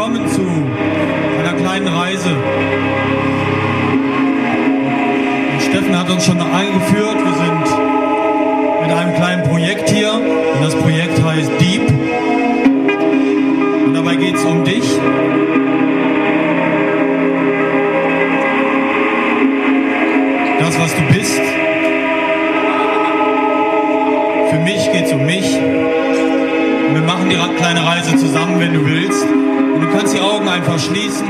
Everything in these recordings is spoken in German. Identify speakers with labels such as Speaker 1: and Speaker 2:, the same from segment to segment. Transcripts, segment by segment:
Speaker 1: willkommen zu einer kleinen Reise. Und Steffen hat uns schon eingeführt. Wir sind mit einem kleinen Projekt hier und das Projekt heißt Deep. Und dabei geht es um dich. Das, was du bist. Für mich geht es um mich. Und wir machen die kleine Reise zusammen, wenn du willst. Und du kannst die Augen einfach schließen.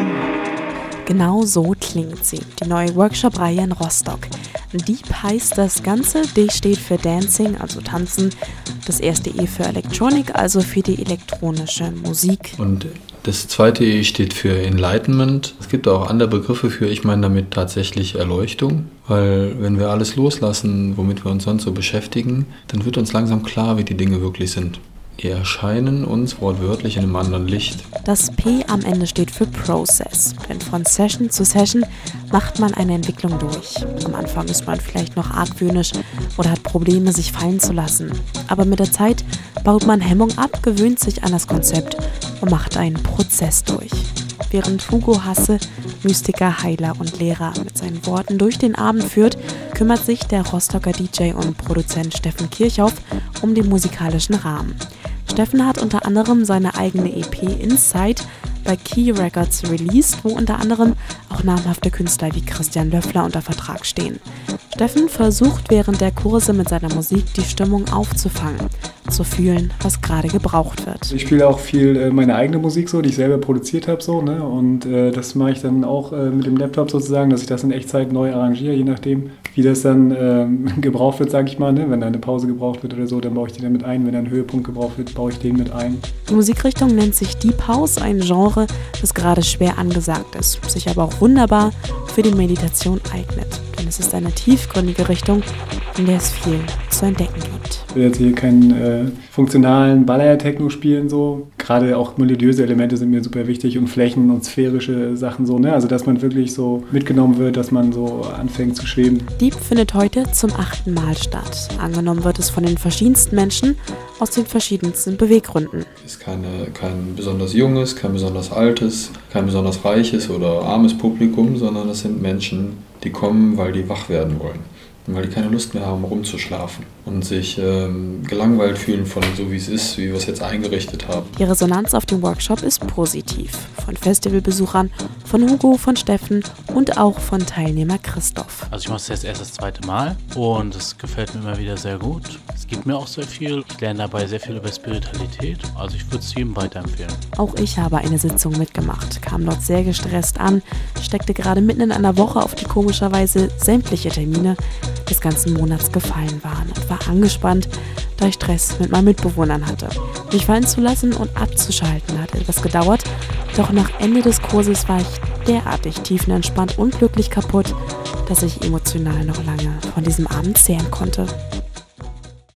Speaker 2: Genau so klingt sie, die neue Workshop-Reihe in Rostock. Deep heißt das Ganze, D steht für Dancing, also Tanzen, das erste E für Electronic, also für die elektronische Musik.
Speaker 3: Und das zweite E steht für Enlightenment. Es gibt auch andere Begriffe für, ich meine damit tatsächlich Erleuchtung, weil wenn wir alles loslassen, womit wir uns sonst so beschäftigen, dann wird uns langsam klar, wie die Dinge wirklich sind. Die erscheinen uns wortwörtlich in einem anderen Licht.
Speaker 2: Das P am Ende steht für Process, denn von Session zu Session macht man eine Entwicklung durch. Am Anfang ist man vielleicht noch argwöhnisch oder hat Probleme, sich fallen zu lassen. Aber mit der Zeit baut man Hemmung ab, gewöhnt sich an das Konzept und macht einen Prozess durch. Während Hugo Hasse, Mystiker, Heiler und Lehrer, mit seinen Worten durch den Abend führt, kümmert sich der Rostocker DJ und Produzent Steffen Kirchhoff um den musikalischen Rahmen. Steffen hat unter anderem seine eigene EP Inside bei Key Records released, wo unter anderem auch namhafte Künstler wie Christian Löffler unter Vertrag stehen. Steffen versucht während der Kurse mit seiner Musik die Stimmung aufzufangen, zu fühlen, was gerade gebraucht wird.
Speaker 4: Ich spiele auch viel meine eigene Musik so, die ich selber produziert habe so, ne? Und das mache ich dann auch mit dem Laptop sozusagen, dass ich das in Echtzeit neu arrangiere, je nachdem, wie das dann gebraucht wird, sage ich mal. Ne? Wenn da eine Pause gebraucht wird oder so, dann baue ich die dann mit ein. Wenn da ein Höhepunkt gebraucht wird, baue ich den mit ein.
Speaker 2: Die Musikrichtung nennt sich Deep House, ein Genre, das gerade schwer angesagt ist, sich aber auch wunderbar für die Meditation eignet. Denn es ist eine tiefgründige Richtung, in der es viel zu entdecken gibt.
Speaker 4: Ich will jetzt hier keinen funktionalen Baller-Techno spielen, so. Gerade auch melodiöse Elemente sind mir super wichtig und Flächen und sphärische Sachen so, ne? Also dass man wirklich so mitgenommen wird, dass man so anfängt zu schweben.
Speaker 2: Deep findet heute zum 8. Mal statt. Angenommen wird es von den verschiedensten Menschen aus den verschiedensten Beweggründen.
Speaker 3: Es ist kein besonders junges, kein besonders altes, kein besonders reiches oder armes Publikum, sondern es sind Menschen, die kommen, weil die wach werden wollen. Weil die keine Lust mehr haben, rumzuschlafen und sich gelangweilt fühlen von so wie es ist, wie wir es jetzt eingerichtet haben.
Speaker 2: Die Resonanz auf dem Workshop ist positiv. Von Festivalbesuchern, von Hugo, von Steffen und auch von Teilnehmer Christoph.
Speaker 5: Also ich mache es jetzt erst das zweite Mal und es gefällt mir immer wieder sehr gut. Es gibt mir auch sehr viel. Ich lerne dabei sehr viel über Spiritualität. Also ich würde es jedem weiterempfehlen.
Speaker 2: Auch ich habe eine Sitzung mitgemacht, kam dort sehr gestresst an, steckte gerade mitten in einer Woche, auf die komischerweise sämtliche Termine des ganzen Monats gefallen waren und war angespannt, da ich Stress mit meinen Mitbewohnern hatte. Mich fallen zu lassen und abzuschalten hat etwas gedauert, doch nach Ende des Kurses war ich derartig tiefenentspannt und glücklich kaputt, dass ich emotional noch lange von diesem Abend zehren konnte.